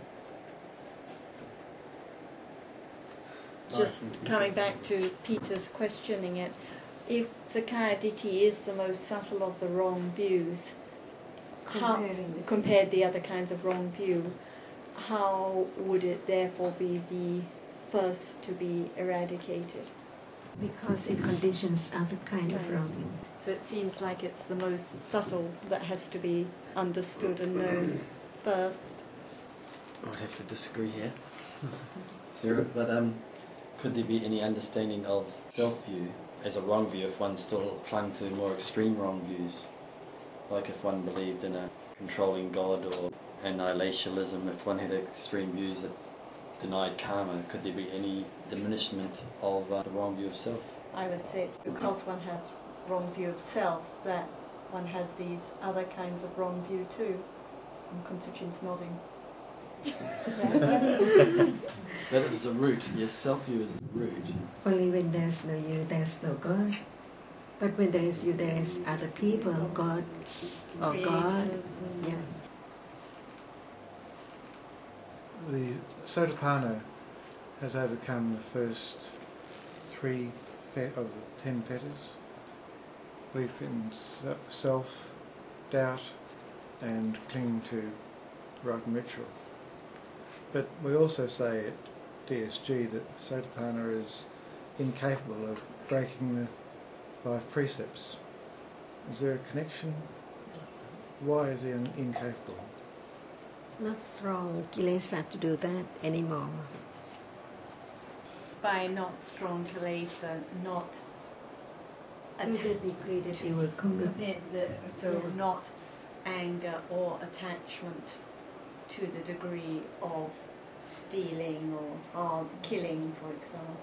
has. Just coming back to Peter's questioning it, if Sakkaya Ditthi is the most subtle of the wrong views, how, Comparing with- compared the other kinds of wrong view, how would it therefore be the first to be eradicated? Because it conditions other kind of wrong view. So it seems like it's the most subtle that has to be understood and known first. I'd have to disagree here, Sarah, but um, could there be any understanding of self-view as a wrong view if one still clung to more extreme wrong views? Like if one believed in a controlling God or annihilationism, if one had extreme views that denied karma, could there be any diminishment of uh, the wrong view of self? I would say it's because one has wrong view of self that one has these other kinds of wrong view too. And Kuntuchin's nodding. That is a root. Yes, self-view is the root. Only when there's no you, there's no God. But when there is you, there is other people, gods or God. Yeah. The Sotapanna has overcome the first three fe- of the ten fetters: belief in se- self, doubt, and clinging to right and ritual. But we also say at D S G that Sotapanna is incapable of breaking the five precepts. Is there a connection? Why is he un- incapable? Not strong kilesa to do that anymore. By not strong kilesa, not To the degree that you will commit. commit the, so Yeah. not anger or attachment to the degree of stealing or harm, killing, for example.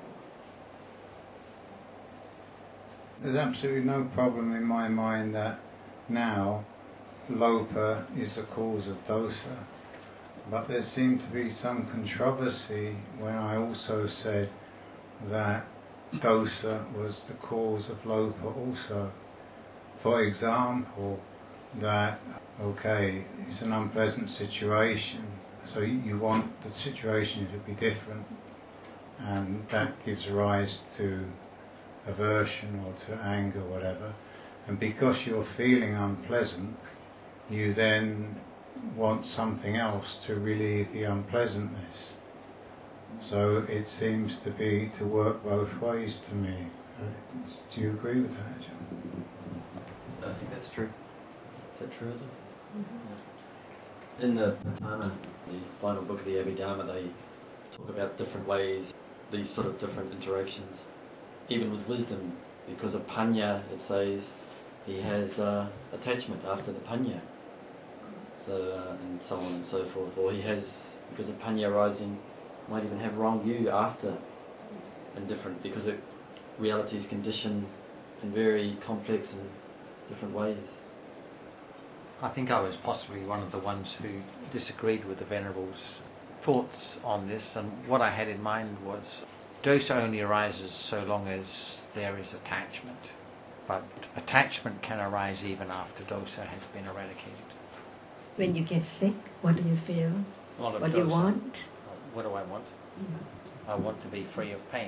There's absolutely no problem in my mind that now Lopa is the cause of dosa, but there seemed to be some controversy when I also said that dosa was the cause of Lopa also. For example, that, okay, it's an unpleasant situation, so you want the situation to be different, and that gives rise to aversion or to anger, whatever. And because you're feeling unpleasant, you then want something else to relieve the unpleasantness. So it seems to be to work both ways to me. Uh, Do you agree with that, John? I think that's true. Is that true? Mm-hmm. In the Patana, the final book of the Abhidharma, they talk about different ways, these sort of different interactions. Even with wisdom, because of panya, it says he has uh, attachment after the panya. So, uh, and so on and so forth. Or he has, because of panya arising, might even have wrong view after, and different, because it, reality is conditioned in very complex and different ways. I think I was possibly one of the ones who disagreed with the Venerable's thoughts on this, and what I had in mind was dosa only arises so long as there is attachment, but attachment can arise even after dosa has been eradicated. When you get sick, what do you feel? Lot of What do you dosa. want? What do I want? Mm. I want to be free of pain.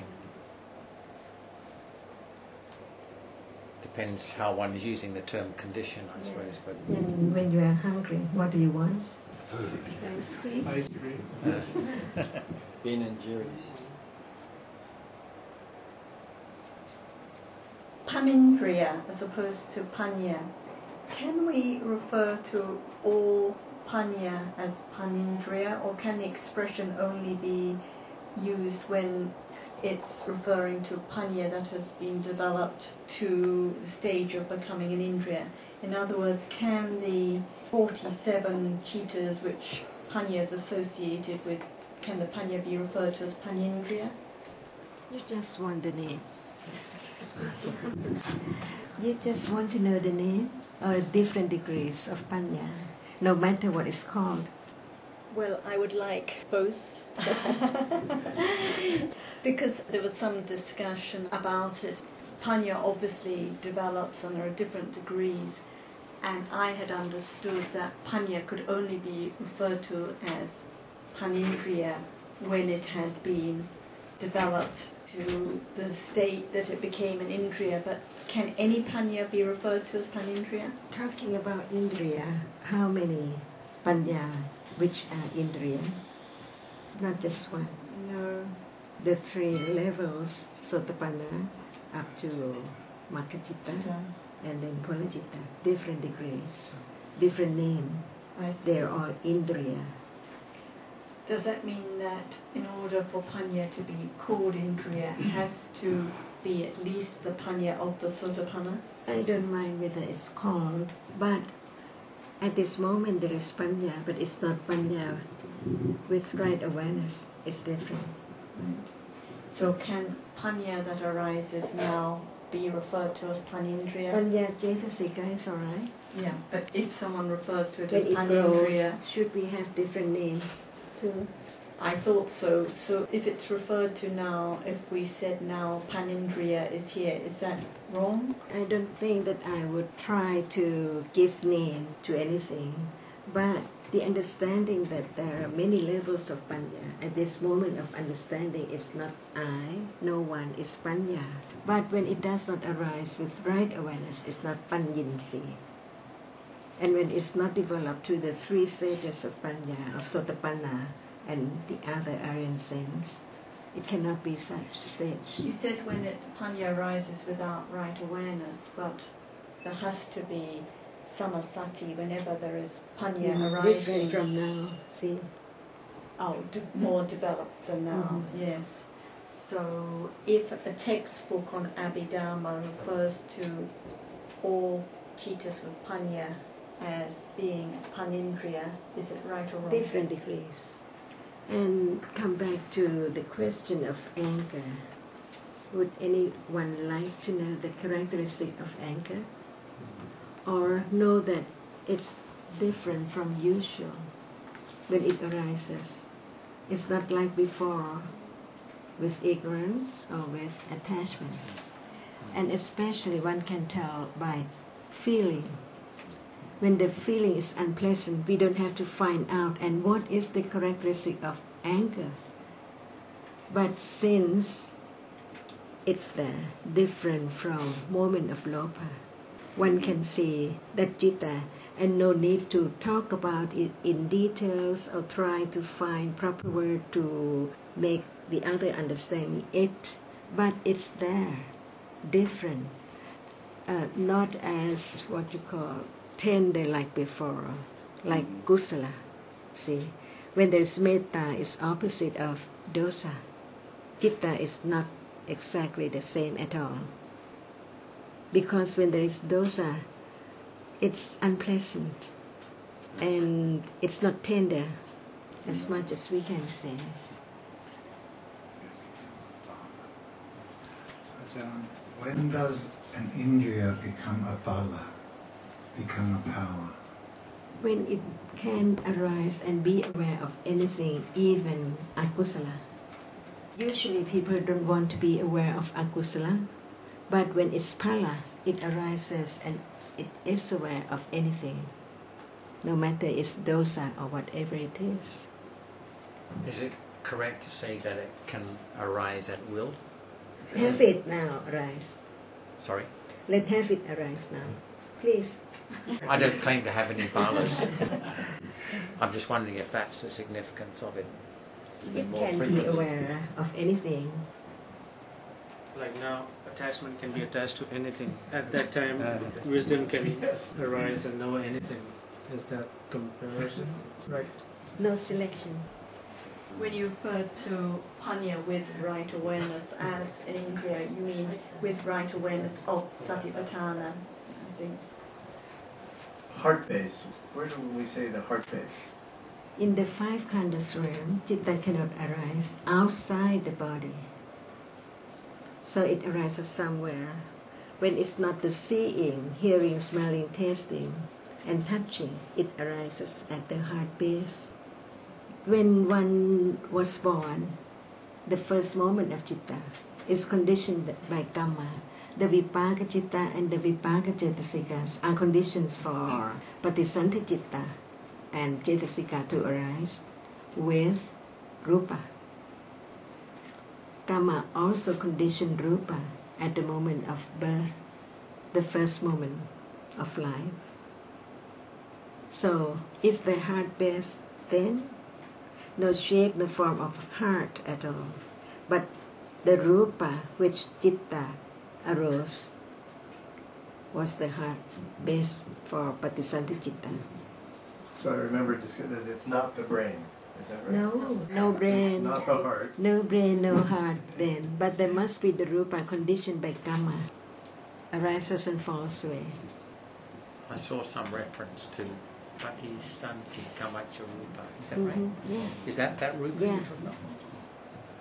Depends how one is using the term condition, I suppose. But And when you are hungry, what do you want? food. Ice cream. Ice cream. Ben and Jerry's. Panindriya as opposed to panya. Can we refer to all panya as panindriya, or can the expression only be used when it's referring to panya that has been developed to the stage of becoming an indriya? In other words, can the forty-seven chittas which panya is associated with, can the panya be referred to as panindriya? You just want the name. You just want to know the name or different degrees of panya, no matter what it's called. Well, I would like both. Because there was some discussion about it. Panya obviously develops and there are different degrees, and I had understood that panya could only be referred to as panindriya when it had been developed to the state that it became an indriya. But can any panya be referred to as panindriya? Talking about indriya, how many panya which are indriya? Not just one. No. The three levels, Sotapanna up to Makkacitta, and then Pulacitta, different degrees, different name. They're all indriya. Does that mean that in order for panya to be called indriya, it has to be at least the panya of the Sotapanna? I don't mind whether it's called, but at this moment there is panya, but it's not panya with right awareness. It's different. So can panya that arises now be referred to as Panindriya? Panya Cetasika is alright. Yeah, but if someone refers to it When as it Panindriya, grows, should we have different names too? I thought so. So if it's referred to now, if we said now Panindriya is here, is that wrong? I don't think that I would try to give name to anything, but the understanding that there are many levels of Panya. At this moment of understanding is not I, no one is Panya. But when it does not arise with right awareness, it's not Panyinsi. And when it's not developed to the three stages of Panya, of Sotapanna, and the other Aryan sense, it cannot be such stage. You said when it Panya arises without right awareness, but there has to be samasati whenever there is Panya Mm, arising. different from now, see? Oh, de- more developed than now, Mhm. yes. So if a textbook on Abhidharma refers to all citas with Panya as being Panindriya, is it right or wrong? Different degrees. And come back to the question of anger. Would anyone like to know the characteristic of anger? Or know that it's different from usual when it arises? It's not like before with ignorance or with attachment. And especially one can tell by feeling. When the feeling is unpleasant, we don't have to find out and what is the characteristic of anger. But since it's there, different from moment of lopa, one can see that citta, and no need to talk about it in details or try to find proper word to make the other understand it, but it's there, different, uh, not as what you call tender like before, like kusala. See, when there's metta, it's opposite of dosa. Citta is not exactly the same at all. Because when there is dosa, it's unpleasant and it's not tender as much as we can say. But, um, when does an indriya become a bala, become a power? When it can arise and be aware of anything, even akusala. Usually people don't want to be aware of akusala, but when it's pala, it arises and it is aware of anything, no matter it's dosa or whatever it is. Is it correct to say that it can arise at will? Have it now arise. Sorry? Let have it arise now. Please. I don't claim to have any balas. I'm just wondering if that's the significance of it. It more can be frequently. aware of anything. Like now, attachment can be attached to anything. At that time, Uh, wisdom can arise and know anything. Is that comparison? Right. No selection. When you refer to Panya with right awareness as an indriya, you mean with right awareness of Satipatthana, I think. Heart base. Where do we say the heart base? In the five khandas realm, citta cannot arise outside the body. So it arises somewhere. When it's not the seeing, hearing, smelling, tasting, and touching, it arises at the heart base. When one was born, the first moment of citta is conditioned by kamma. The vipaka citta and the vipaka cetasikas are conditions for patisanti citta and cetasika to arise with rupa. Kamma also conditioned rupa at the moment of birth, the first moment of life. So, is the heart base then? No shape, no form of heart at all. But the rupa which citta arose was the heart base for patisanti citta. So I remember dis- that it's not the brain. Is that right? No, no brain. It's not the heart. No brain, no heart then. But there must be the rupa conditioned by kamma, arises and falls away. I saw some reference to Patisanti Kamacha Rupa. Is that right? Mhm, yeah. Is that that Rupa Yeah. you're talking about?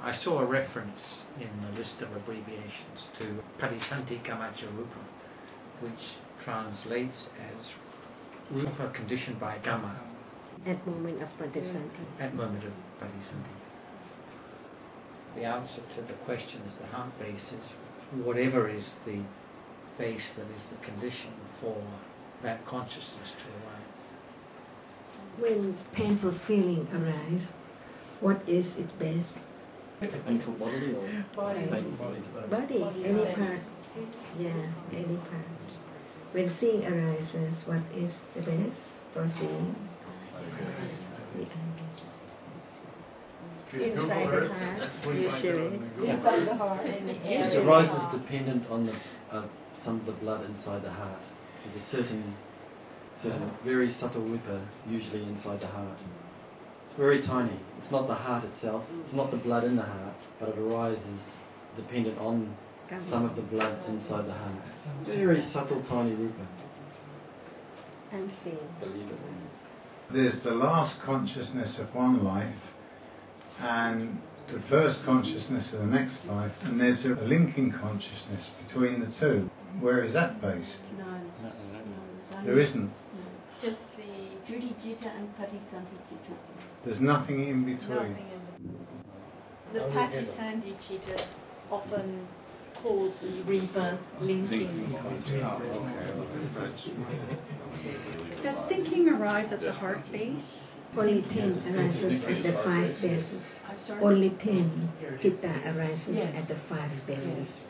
I saw a reference in the list of abbreviations to Padisanti Kamacha Rupa, which translates as Rupa conditioned by Kama. At moment of Padisanti. At moment of Padisanti. The answer to the question is the heart base is whatever is the base that is the condition for that consciousness to arise. When painful feeling arises, what is its base? Painful bodily or Body. painful Body, any part. Yeah, any part. When seeing arises, what is the base for seeing? The eyes. Inside the heart, usually. Inside the heart. In the It arises dependent on the, uh, some of the blood inside the heart. There's a certain, certain very subtle rupa usually inside the heart. It's very tiny. It's not the heart itself. It's not the blood in the heart, but it arises dependent on some of the blood inside the heart. Very subtle, tiny rupa. Unseen. Believe it. There's the last consciousness of one life and the first consciousness of the next life, and there's a linking consciousness between the two. Where is that based? No, no, There isn't. just the Judy Jitta and Padisanti Jitta. There's nothing in between. Nothing in the, the Padisanti Chitta often called the rebirth linking. Does thinking arise at the heart base? Only ten arises at the five bases. I'm sorry? Only ten chitta arises at the five bases.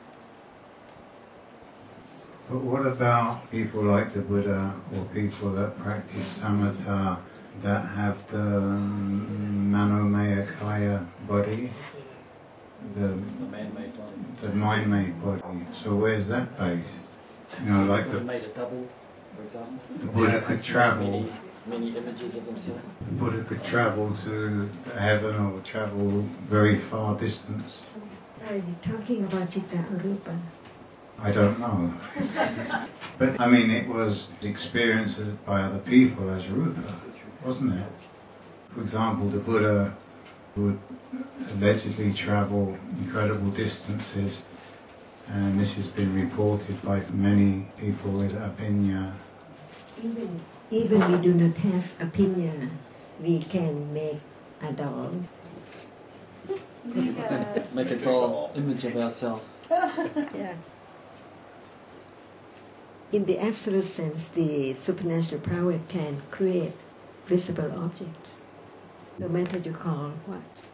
But what about people like the Buddha or people that practice samatha that have the um, manomaya kaya body, the, The man-made body. the mind-made body? So where's that based? You know, like Buddha the, made a double, for example. the Buddha could travel. Many, many images of himself. The Buddha could travel to heaven or travel very far distance. Are you talking about chitta or rupa? I don't know. But I mean, it was experienced by other people as rupa, wasn't it? For example, the Buddha would allegedly travel incredible distances, and this has been reported by many people with opinion. Even, even we do not have opinion, we can make a doll. Make a, Make a doll image of ourselves. Yeah. In the absolute sense, the supernatural power can create visible objects, no matter you call what.